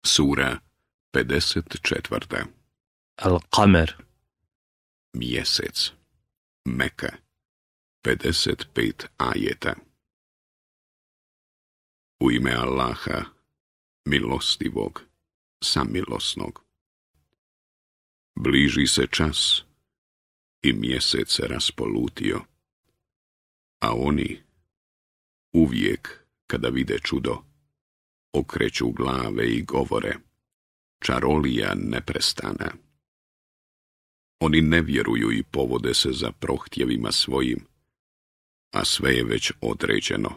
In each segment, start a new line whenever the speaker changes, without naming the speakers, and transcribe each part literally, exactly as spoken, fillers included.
Sura pedeset četvrta.
Al-Qamer.
Mjesec. Meka. pedeset pet ajeta. U ime Allaha, milostivog, samilosnog. Bliži se čas i mjesec se raspolutio, a oni uvijek kada vide čudo okreću glave i govore: čarolija neprestana. Oni ne vjeruju i povode se za prohtjevima svojim, a sve je već određeno.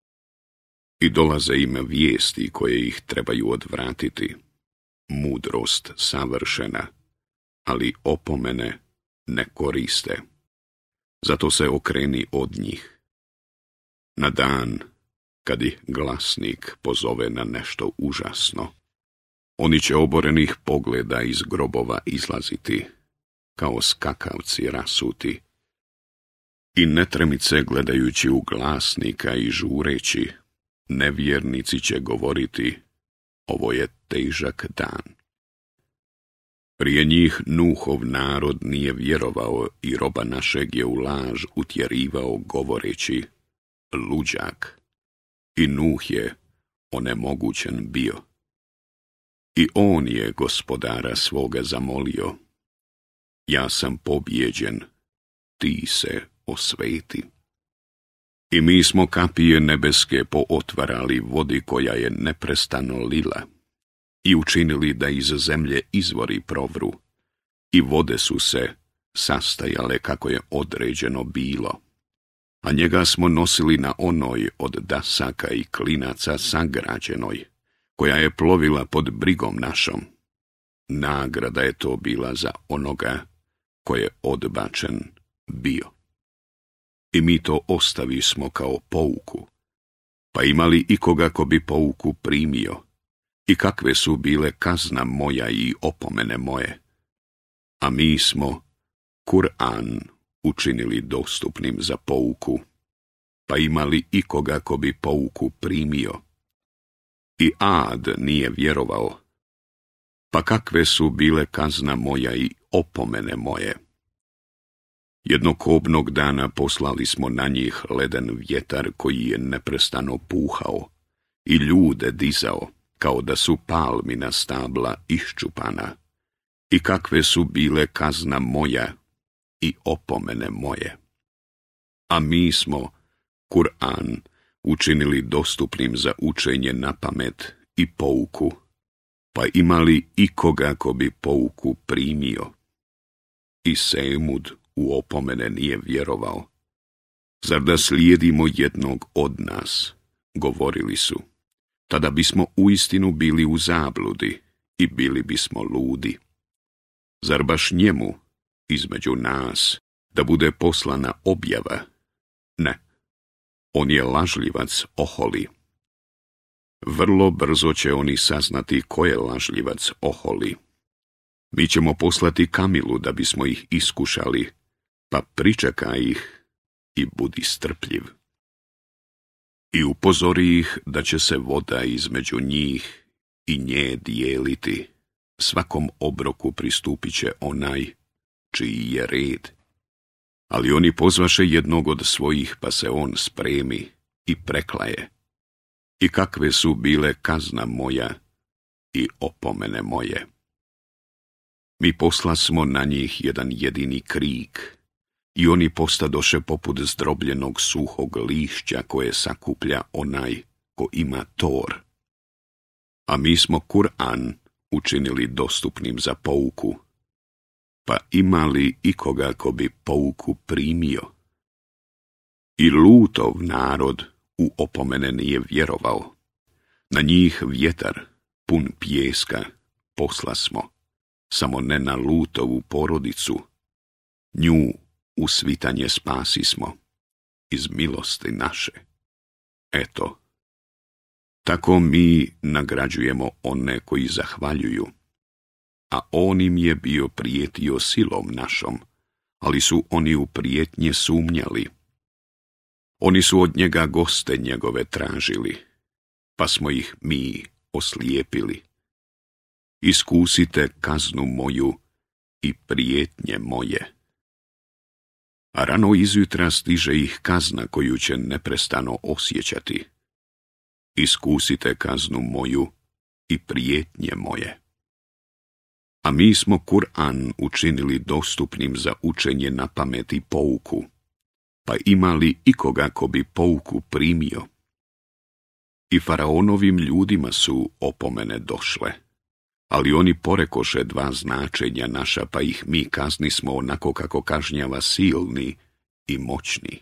I dolaze im vijesti koje ih trebaju odvratiti, mudrost savršena, ali opomene ne koriste. Zato se okreni od njih. Na dan kad ih glasnik pozove na nešto užasno, oni će oborenih pogleda iz grobova izlaziti, kao skakavci rasuti, i netremice gledajući u glasnika i žureći, nevjernici će govoriti: ovo je težak dan. Prije njih Nuhov narod nije vjerovao i roba našeg je u laž utjerivao govoreći: luđak. I Nuh je onemogućen bio. I on je gospodara svoga zamolio: ja sam pobjeđen, ti se osveti. I mi smo kapije nebeske pootvarali vodi koja je neprestano lila i učinili da iz zemlje izvori provru i vode su se sastajale kako je određeno bilo. A njega smo nosili na onoj od dasaka i klinaca sagrađenoj, koja je plovila pod brigom našom. Nagrada je to bila za onoga ko je odbačen bio. I mi to ostavi smo kao pouku, pa imali ikoga ko bi pouku primio, i kakve su bile kazna moja i opomene moje. A mi smo Kur'an učinili dostupnim za pouku, pa imali ikoga ko bi pouku primio. I Ad nije vjerovao, pa kakve su bile kazna moja i opomene moje. Jednog kobnog dana poslali smo na njih leden vjetar koji je neprestano puhao i ljude dizao, kao da su palmina stabla iščupana. I kakve su bile kazna moja i opomene moje. A mi smo Kur'an učinili dostupnim za učenje na pamet i pouku, pa imali ikoga ko bi pouku primio. I Semud u opomene nije vjerovao. Zar da slijedimo jednog od nas, govorili su, tada bismo uistinu bili u zabludi i bili bismo ludi. Zar baš njemu, između nas, da bude poslana objava? Ne, on je lažljivac oholi. Vrlo brzo će oni saznati ko je lažljivac oholi. Mi ćemo poslati Kamilu da bismo ih iskušali, pa pričekaj ih i budi strpljiv. I upozori ih da će se voda između njih i nje dijeliti. Svakom obroku pristupit će onaj čiji je red. Ali oni pozvaše jednog od svojih, pa se on spremi i preklaje. I kakve su bile kazna moja i opomene moje. Mi poslasmo na njih jedan jedini krik, i oni postadoše poput zdrobljenog suhog lišća koje sakuplja onaj ko ima tor. A mi smo Kur'an učinili dostupnim za pouku, pa imali ikoga ko bi pouku primio. I Lutov narod u opomene nije vjerovao. Na njih vjetar, pun pijeska, poslasmo, samo ne na Lutovu porodicu. Nju u svitanje spasismo, iz milosti naše. Eto, tako mi nagrađujemo one koji zahvaljuju. A on im je bio prijetio silom našom, ali su oni u prijetnje sumnjali. Oni su od njega goste njegove tražili, pa smo ih mi oslijepili. iskusite kaznu moju i prijetnje moje. A rano izjutra stiže ih kazna koju će neprestano osjećati. Iskusite kaznu moju i prijetnje moje. A mi smo Kur'an učinili dostupnim za učenje na pamet i pouku, pa ima li ikoga ko bi pouku primio? I faraonovim ljudima su opomene došle, ali oni porekoše dva značenja naša, pa ih mi kaznismo onako kako kažnjava silni i moćni.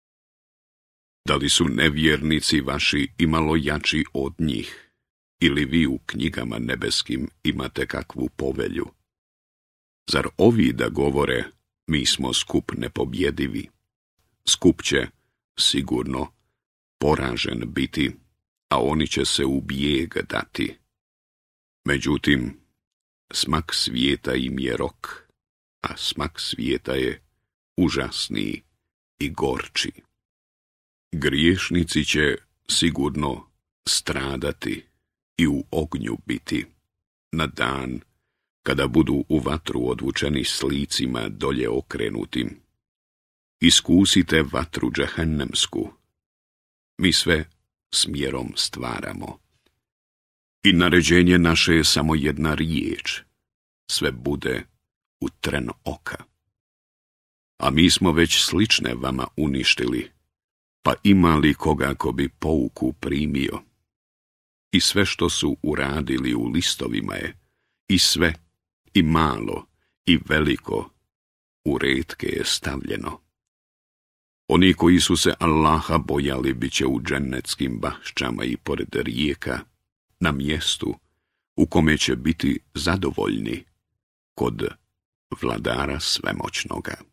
Da li su nevjernici vaši imalo jači od njih, ili vi u knjigama nebeskim imate kakvu povelju? Zar ovi da govore, mi smo skup nepobjedivi? Skup će, sigurno, poražen biti, a oni će se u bijeg dati. Međutim, smak svijeta im je rok, a smak svijeta je užasniji i gorči. Griješnici će sigurno stradati i u ognju biti, na dan kada budu u vatru odvučeni s licima dolje okrenutim. Iskusite vatru džehennemsku. Mi sve smjerom stvaramo. I naređenje naše je samo jedna riječ. Sve bude u tren oka. A mi smo već slične vama uništili, pa ima li koga ko bi pouku primio? I sve što su uradili u listovima je, i sve, i malo, i veliko, u retke je stavljeno. Oni koji su se Allaha bojali bit će u džennetskim bašćama i pored rijeka, na mjestu u kome će biti zadovoljni kod vladara svemoćnoga.